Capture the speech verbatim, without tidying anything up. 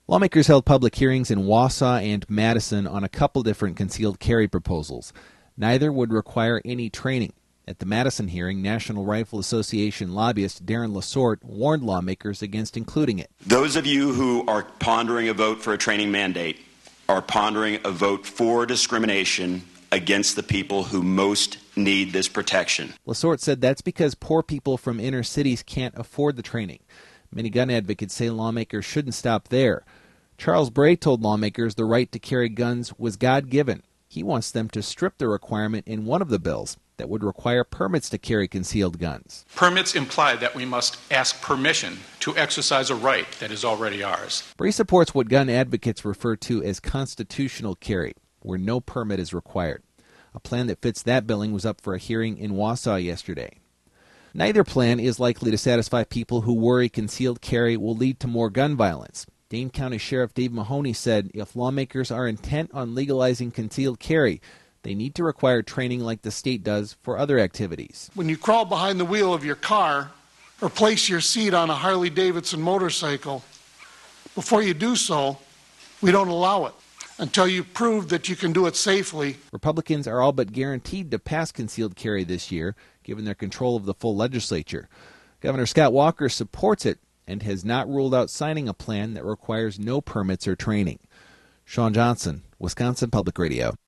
Lawmakers held public hearings in Wausau and Madison on a couple different concealed carry proposals. Neither would require any training. At the Madison hearing, National Rifle Association lobbyist Darren LaSorte warned lawmakers against including it. Those of you who are pondering a vote for a training mandate are pondering a vote for discrimination against the people who most need this protection. LaSorte said that's because poor people from inner cities can't afford the training. Many gun advocates say lawmakers shouldn't stop there. Charles Bray told lawmakers the right to carry guns was God-given. He wants them to strip the requirement in one of the bills that would require permits to carry concealed guns. Permits imply that we must ask permission to exercise a right that is already ours. Bray supports what gun advocates refer to as constitutional carry, where no permit is required. A plan that fits that billing was up for a hearing in Wausau yesterday. Neither plan is likely to satisfy people who worry concealed carry will lead to more gun violence. Dane County Sheriff Dave Mahoney said if lawmakers are intent on legalizing concealed carry, they need to require training like the state does for other activities. When you crawl behind the wheel of your car or place your seat on a Harley-Davidson motorcycle, before you do so, we don't allow it until you prove that you can do it safely. Republicans are all but guaranteed to pass concealed carry this year, given their control of the full legislature. Governor Scott Walker supports it and has not ruled out signing a plan that requires no permits or training. Sean Johnson, Wisconsin Public Radio.